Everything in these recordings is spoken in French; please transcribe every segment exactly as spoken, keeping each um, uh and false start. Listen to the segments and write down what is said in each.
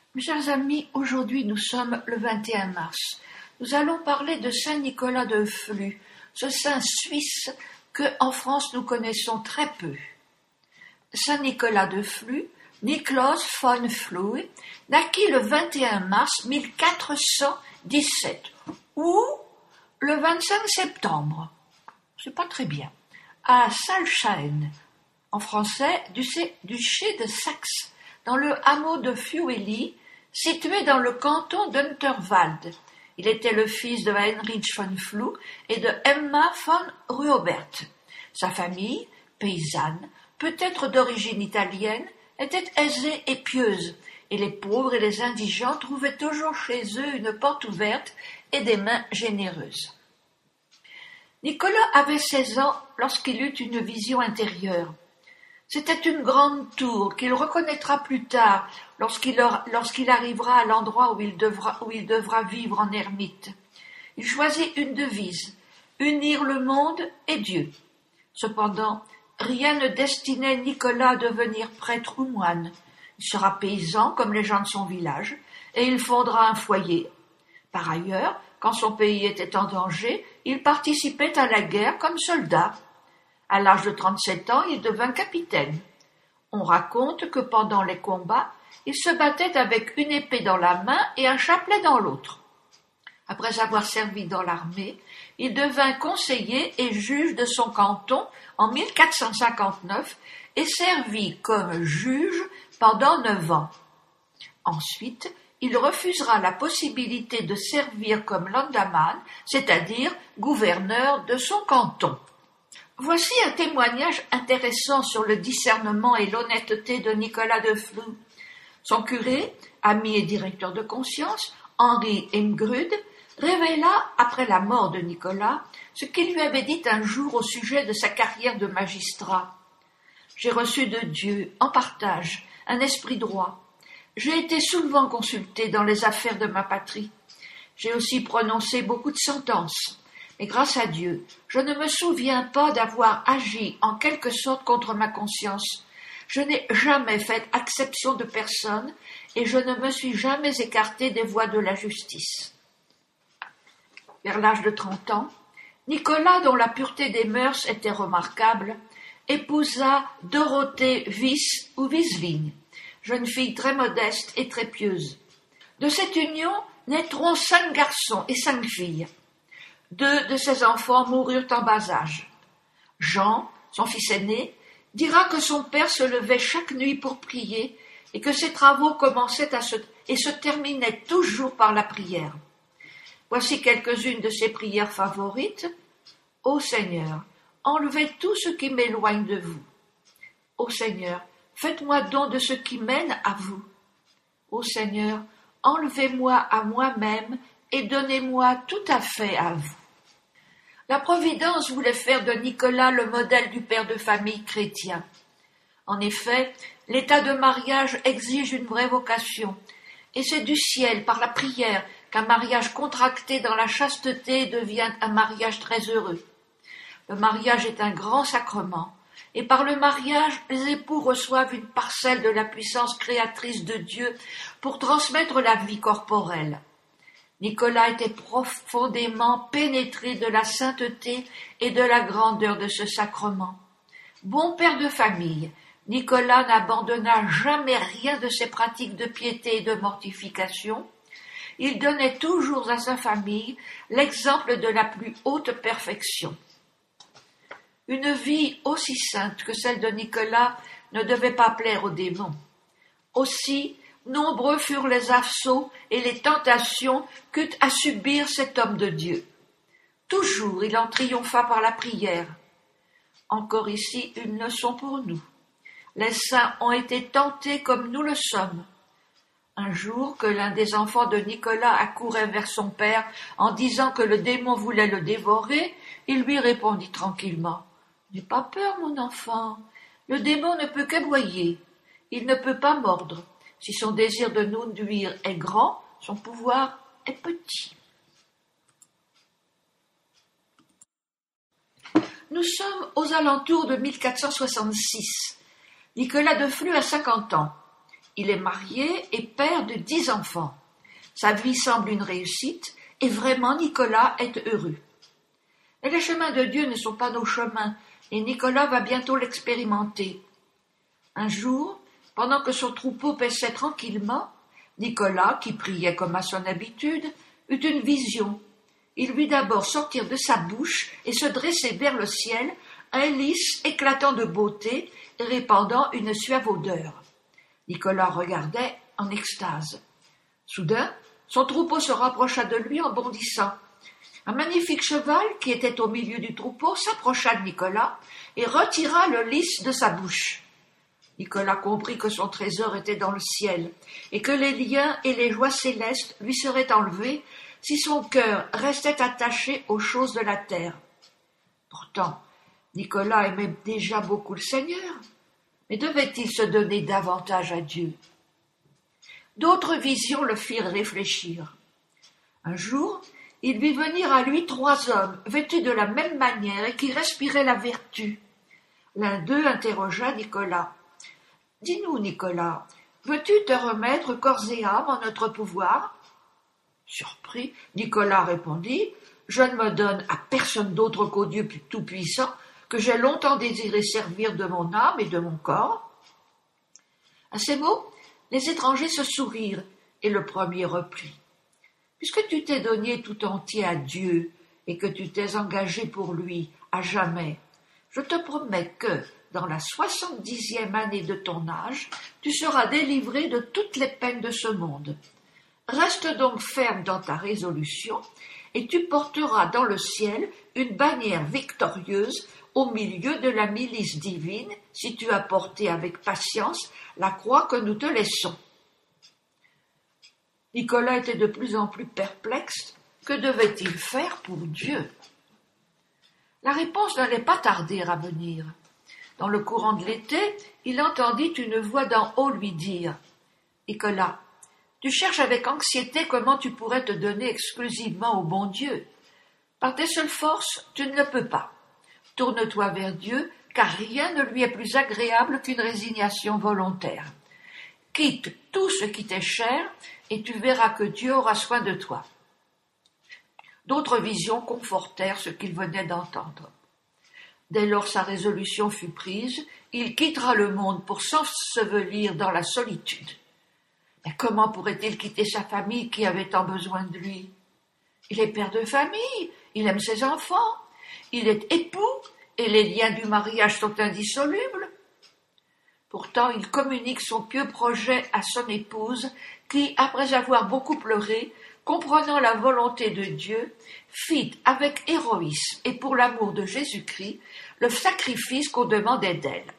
Mes chers amis, aujourd'hui nous sommes le vingt et un mars. Nous allons parler de Saint Nicolas de Flue, ce saint suisse que en France nous connaissons très peu. Saint Nicolas de Flue, Niklaus von Flue, naquit le vingt et un mars mille quatre cent dix-sept ou le vingt-cinq septembre, c'est pas très bien, à Salzheim, en français duché de Saxe, dans le hameau de Fueli, situé dans le canton d'Unterwald. Il était le fils de Heinrich von Flue et de Emma von Ruobert. Sa famille, paysanne, peut-être d'origine italienne, était aisée et pieuse, et les pauvres et les indigents trouvaient toujours chez eux une porte ouverte et des mains généreuses. Nicolas avait seize ans lorsqu'il eut une vision intérieure. C'était une grande tour qu'il reconnaîtra plus tard lorsqu'il, lorsqu'il arrivera à l'endroit où il, devra, où il devra vivre en ermite. Il choisit une devise, unir le monde et Dieu. Cependant, rien ne destinait Nicolas à devenir prêtre ou moine. Il sera paysan comme les gens de son village et il fondera un foyer. Par ailleurs, quand son pays était en danger, il participait à la guerre comme soldat. À l'âge de trente-sept ans, il devint capitaine. On raconte que pendant les combats, il se battait avec une épée dans la main et un chapelet dans l'autre. Après avoir servi dans l'armée, il devint conseiller et juge de son canton en mille quatre cent cinquante-neuf et servit comme juge pendant neuf ans. Ensuite, il refusera la possibilité de servir comme landamman, c'est-à-dire gouverneur de son canton. Voici un témoignage intéressant sur le discernement et l'honnêteté de Nicolas de Flue. Son curé, ami et directeur de conscience, Henri Imgrud, révéla, après la mort de Nicolas, ce qu'il lui avait dit un jour au sujet de sa carrière de magistrat. « J'ai reçu de Dieu, en partage, un esprit droit. J'ai été souvent consulté dans les affaires de ma patrie. J'ai aussi prononcé beaucoup de sentences. Mais grâce à Dieu, je ne me souviens pas d'avoir agi en quelque sorte contre ma conscience. Je n'ai jamais fait acception de personne et je ne me suis jamais écarté des voies de la justice. » Vers l'âge de trente ans, Nicolas, dont la pureté des mœurs était remarquable, épousa Dorothée Wyss ou Wiesling, jeune fille très modeste et très pieuse. De cette union naîtront cinq garçons et cinq filles. Deux de ses enfants moururent en bas âge. Jean, son fils aîné, dira que son père se levait chaque nuit pour prier et que ses travaux commençaient à se, et se terminaient toujours par la prière. Voici quelques-unes de ses prières favorites. « Ô Seigneur, enlevez tout ce qui m'éloigne de vous. Ô Seigneur, faites-moi don de ce qui mène à vous. Ô Seigneur, enlevez-moi à moi-même et donnez-moi tout à fait à vous. » La Providence voulait faire de Nicolas le modèle du père de famille chrétien. En effet, l'état de mariage exige une vraie vocation, et c'est du ciel, par la prière, qu'un mariage contracté dans la chasteté devient un mariage très heureux. Le mariage est un grand sacrement, et par le mariage, les époux reçoivent une parcelle de la puissance créatrice de Dieu pour transmettre la vie corporelle. Nicolas était profondément pénétré de la sainteté et de la grandeur de ce sacrement. Bon père de famille, Nicolas n'abandonna jamais rien de ses pratiques de piété et de mortification. Il donnait toujours à sa famille l'exemple de la plus haute perfection. Une vie aussi sainte que celle de Nicolas ne devait pas plaire aux démons. Aussi, nombreux furent les assauts et les tentations qu'eut à subir cet homme de Dieu. Toujours il en triompha par la prière. Encore ici une leçon pour nous. Les saints ont été tentés comme nous le sommes. Un jour que l'un des enfants de Nicolas accourait vers son père en disant que le démon voulait le dévorer, il lui répondit tranquillement « N'aie pas peur, mon enfant, le démon ne peut qu'aboyer, il ne peut pas mordre. Si son désir de nous nuire est grand, son pouvoir est petit. » Nous sommes aux alentours de mille quatre cent soixante-six. Nicolas de Flue a cinquante ans. Il est marié et père de dix enfants. Sa vie semble une réussite et vraiment Nicolas est heureux. Mais les chemins de Dieu ne sont pas nos chemins et Nicolas va bientôt l'expérimenter. Un jour, pendant que son troupeau paissait tranquillement, Nicolas, qui priait comme à son habitude, eut une vision. Il vit d'abord sortir de sa bouche et se dresser vers le ciel un lys éclatant de beauté et répandant une suave odeur. Nicolas regardait en extase. Soudain, son troupeau se rapprocha de lui en bondissant. Un magnifique cheval qui était au milieu du troupeau s'approcha de Nicolas et retira le lys de sa bouche. Nicolas comprit que son trésor était dans le ciel et que les liens et les joies célestes lui seraient enlevés si son cœur restait attaché aux choses de la terre. Pourtant, Nicolas aimait déjà beaucoup le Seigneur, mais devait-il se donner davantage à Dieu? D'autres visions le firent réfléchir. Un jour, il vit venir à lui trois hommes vêtus de la même manière et qui respiraient la vertu. L'un d'eux interrogea Nicolas. « Dis-nous, Nicolas, veux-tu te remettre corps et âme en notre pouvoir ?» Surpris, Nicolas répondit « Je ne me donne à personne d'autre qu'au Dieu Tout-Puissant, que j'ai longtemps désiré servir de mon âme et de mon corps. » À ces mots, les étrangers se sourirent, et le premier reprit. « Puisque tu t'es donné tout entier à Dieu, et que tu t'es engagé pour lui à jamais, je te promets que, dans la soixante-dixième année de ton âge, tu seras délivré de toutes les peines de ce monde. Reste donc ferme dans ta résolution, et tu porteras dans le ciel une bannière victorieuse au milieu de la milice divine, si tu as porté avec patience la croix que nous te laissons. » Nicolas était de plus en plus perplexe. Que devait-il faire pour Dieu? La réponse n'allait pas tarder à venir. Dans le courant de l'été, il entendit une voix d'en haut lui dire « Nicolas, tu cherches avec anxiété comment tu pourrais te donner exclusivement au bon Dieu. Par tes seules forces, tu ne le peux pas. Tourne-toi vers Dieu, car rien ne lui est plus agréable qu'une résignation volontaire. Quitte tout ce qui t'est cher, et tu verras que Dieu aura soin de toi. » D'autres visions confortèrent ce qu'il venait d'entendre. Dès lors sa résolution fut prise, il quittera le monde pour s'ensevelir dans la solitude. Mais comment pourrait-il quitter sa famille qui avait tant besoin de lui? Il est père de famille, il aime ses enfants, il est époux, et les liens du mariage sont indissolubles. Pourtant, il communique son pieux projet à son épouse, qui, après avoir beaucoup pleuré, comprenant la volonté de Dieu, fit avec héroïsme et pour l'amour de Jésus-Christ le sacrifice qu'on demandait d'elle.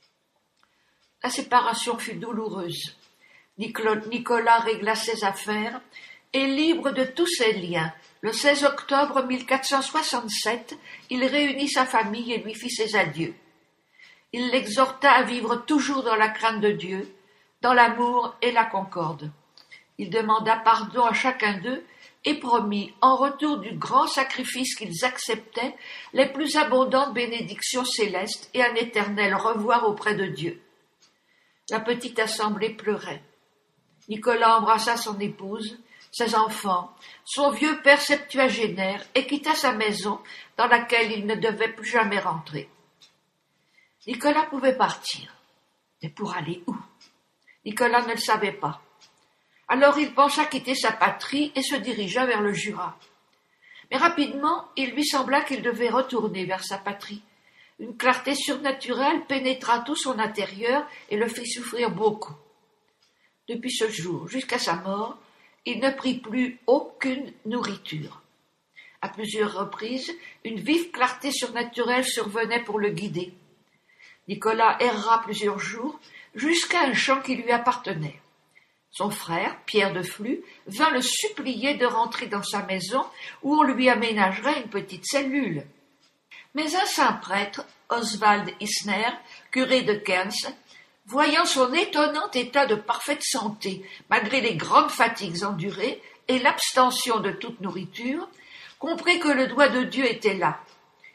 La séparation fut douloureuse. Nicolas régla ses affaires et, libre de tous ses liens, le seize octobre mille quatre cent soixante-sept, il réunit sa famille et lui fit ses adieux. Il l'exhorta à vivre toujours dans la crainte de Dieu, dans l'amour et la concorde. Il demanda pardon à chacun d'eux et promit, en retour du grand sacrifice qu'ils acceptaient, les plus abondantes bénédictions célestes et un éternel revoir auprès de Dieu. La petite assemblée pleurait. Nicolas embrassa son épouse, ses enfants, son vieux père septuagénaire et quitta sa maison dans laquelle il ne devait plus jamais rentrer. Nicolas pouvait partir. Mais pour aller où? Nicolas ne le savait pas. Alors il pensa quitter sa patrie et se dirigea vers le Jura. Mais rapidement, il lui sembla qu'il devait retourner vers sa patrie. Une clarté surnaturelle pénétra tout son intérieur et le fit souffrir beaucoup. Depuis ce jour jusqu'à sa mort, il ne prit plus aucune nourriture. À plusieurs reprises, une vive clarté surnaturelle survenait pour le guider. Nicolas erra plusieurs jours jusqu'à un champ qui lui appartenait. Son frère, Pierre de Flux, vint le supplier de rentrer dans sa maison où on lui aménagerait une petite cellule. Mais un saint prêtre, Oswald Isner, curé de Kerns, voyant son étonnant état de parfaite santé, malgré les grandes fatigues endurées et l'abstention de toute nourriture, comprit que le doigt de Dieu était là.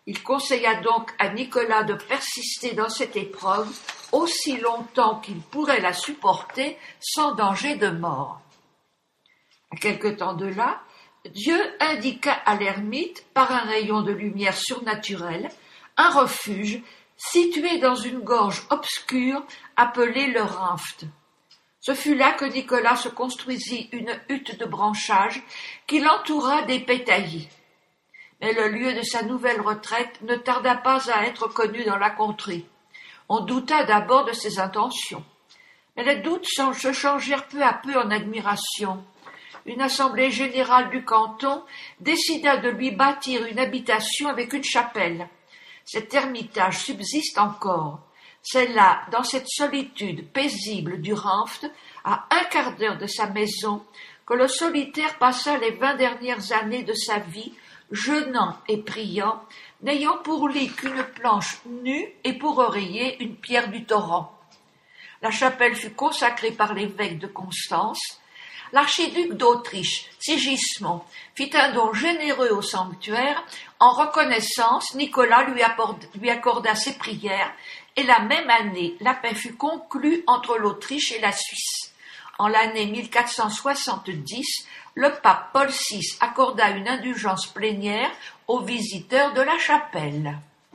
Il conseilla donc à Nicolas de persister dans cette épreuve aussi longtemps qu'il pourrait la supporter sans danger de mort. À quelque temps de là, Dieu indiqua à l'ermite, par un rayon de lumière surnaturelle, un refuge situé dans une gorge obscure appelée le Rhinft. Ce fut là que Nicolas se construisit une hutte de branchage qui l'entoura d'épais taillis. Mais le lieu de sa nouvelle retraite ne tarda pas à être connu dans la contrée. On douta d'abord de ses intentions. Mais les doutes se changèrent peu à peu en admiration. Une assemblée générale du canton décida de lui bâtir une habitation avec une chapelle. Cet ermitage subsiste encore. C'est là, dans cette solitude paisible du Rhinft, à un quart d'heure de sa maison, que le solitaire passa les vingt dernières années de sa vie, jeûnant et priant, n'ayant pour lit qu'une planche nue et pour oreiller une pierre du torrent. La chapelle fut consacrée par l'évêque de Constance. L'archiduc d'Autriche, Sigismond, fit un don généreux au sanctuaire. En reconnaissance, Nicolas lui, apporte, lui accorda ses prières, et la même année, la paix fut conclue entre l'Autriche et la Suisse. En l'année mille quatre cent soixante-dix, le pape Paul six accorda une indulgence plénière aux visiteurs de la chapelle.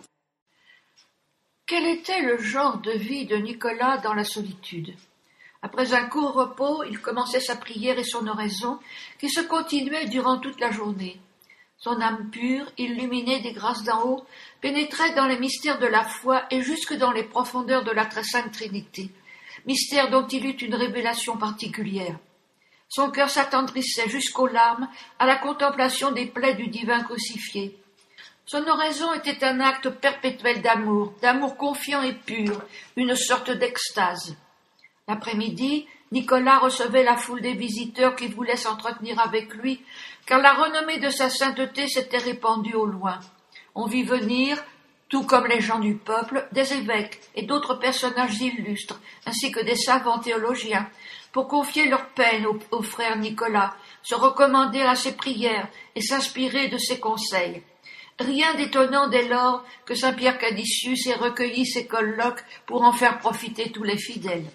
Quel était le genre de vie de Nicolas dans la solitude? Après un court repos, il commençait sa prière et son oraison, qui se continuait durant toute la journée. Son âme pure, illuminée des grâces d'en haut, pénétrait dans les mystères de la foi et jusque dans les profondeurs de la très sainte Trinité, mystère dont il eut une révélation particulière. Son cœur s'attendrissait jusqu'aux larmes à la contemplation des plaies du divin crucifié. Son oraison était un acte perpétuel d'amour, d'amour confiant et pur, une sorte d'extase. L'après-midi, Nicolas recevait la foule des visiteurs qui voulaient s'entretenir avec lui, car la renommée de sa sainteté s'était répandue au loin. On vit venir, tout comme les gens du peuple, des évêques et d'autres personnages illustres, ainsi que des savants théologiens, pour confier leurs peines au, au frère Nicolas, se recommander à ses prières et s'inspirer de ses conseils. Rien d'étonnant dès lors que saint Pierre Canisius ait recueilli ses colloques pour en faire profiter tous les fidèles.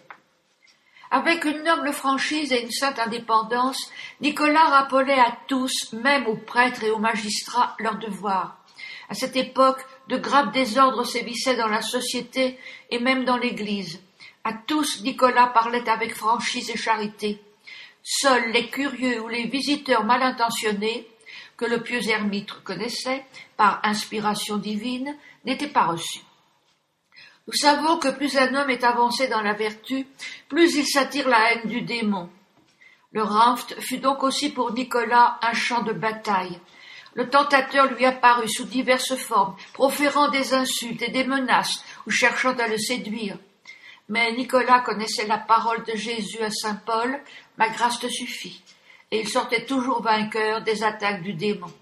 Avec une noble franchise et une sainte indépendance, Nicolas rappelait à tous, même aux prêtres et aux magistrats, leurs devoirs. À cette époque, de graves désordres sévissaient dans la société et même dans l'Église. À tous, Nicolas parlait avec franchise et charité. Seuls les curieux ou les visiteurs mal intentionnés, que le pieux ermite connaissait, par inspiration divine, n'étaient pas reçus. Nous savons que plus un homme est avancé dans la vertu, plus il s'attire la haine du démon. Le Rhinft fut donc aussi pour Nicolas un champ de bataille. Le tentateur lui apparut sous diverses formes, proférant des insultes et des menaces ou cherchant à le séduire. Mais Nicolas connaissait la parole de Jésus à saint Paul, « Ma grâce te suffit », et il sortait toujours vainqueur des attaques du démon.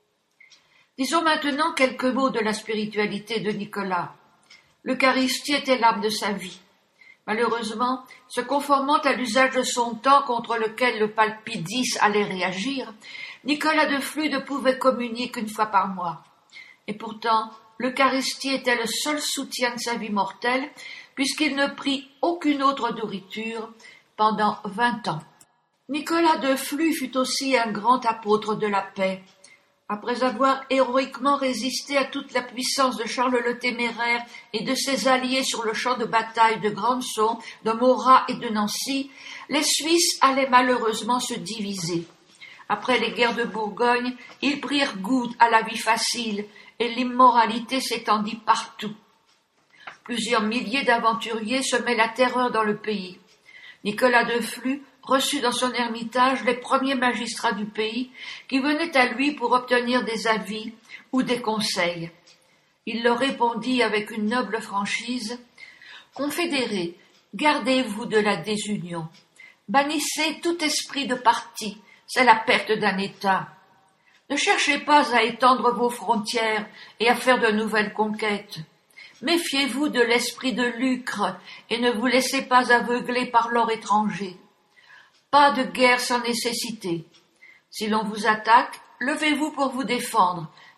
Disons maintenant quelques mots de la spiritualité de Nicolas. L'Eucharistie était l'âme de sa vie. Malheureusement, se conformant à l'usage de son temps contre lequel le pape Pie X allait réagir, Nicolas de Flux ne pouvait communier qu'une fois par mois. Et pourtant, l'Eucharistie était le seul soutien de sa vie mortelle, puisqu'il ne prit aucune autre nourriture pendant vingt ans. Nicolas de Flux fut aussi un grand apôtre de la paix. Après avoir héroïquement résisté à toute la puissance de Charles le Téméraire et de ses alliés sur le champ de bataille de Grandson, de Morat et de Nancy, les Suisses allaient malheureusement se diviser. Après les guerres de Bourgogne, ils prirent goût à la vie facile et l'immoralité s'étendit partout. Plusieurs milliers d'aventuriers semaient la terreur dans le pays. Nicolas de Flux reçut dans son ermitage les premiers magistrats du pays qui venaient à lui pour obtenir des avis ou des conseils. Il leur répondit avec une noble franchise « Confédérés, gardez-vous de la désunion. Bannissez tout esprit de parti, c'est la perte d'un État. Ne cherchez pas à étendre vos frontières et à faire de nouvelles conquêtes. Méfiez-vous de l'esprit de lucre et ne vous laissez pas aveugler par l'or étranger. Pas de guerre sans nécessité. Si l'on vous attaque, levez-vous pour vous défendre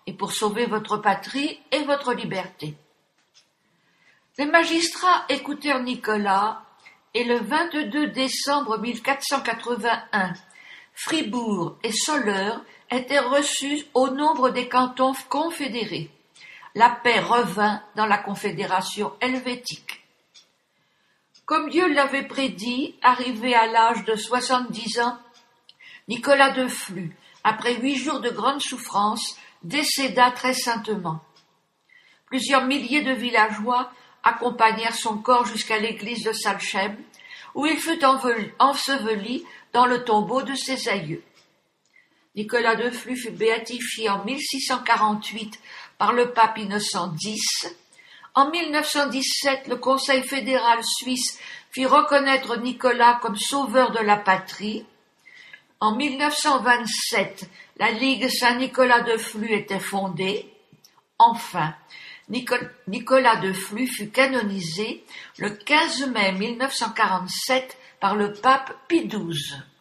et pour sauver votre patrie et votre liberté. Les magistrats écoutèrent Nicolas et le vingt-deux décembre mille quatre cent quatre-vingt-un, Fribourg et Soleure étaient reçus au nombre des cantons confédérés. La paix revint dans la Confédération helvétique. Comme Dieu l'avait prédit, arrivé à l'âge de soixante-dix ans, Nicolas de Flue, après huit jours de grande souffrance, décéda très saintement. Plusieurs milliers de villageois accompagnèrent son corps jusqu'à l'église de Salchem, où il fut enseveli dans le tombeau de ses aïeux. Nicolas de Flue fut béatifié en mille six cent quarante-huit par le pape Innocent X. En mille neuf cent dix-sept, le Conseil fédéral suisse fit reconnaître Nicolas comme sauveur de la patrie. En mille neuf cent vingt-sept, la Ligue Saint-Nicolas de Flue était fondée. Enfin, Nicolas de Flue fut canonisé le quinze mai mille neuf cent quarante-sept par le pape Pie douze.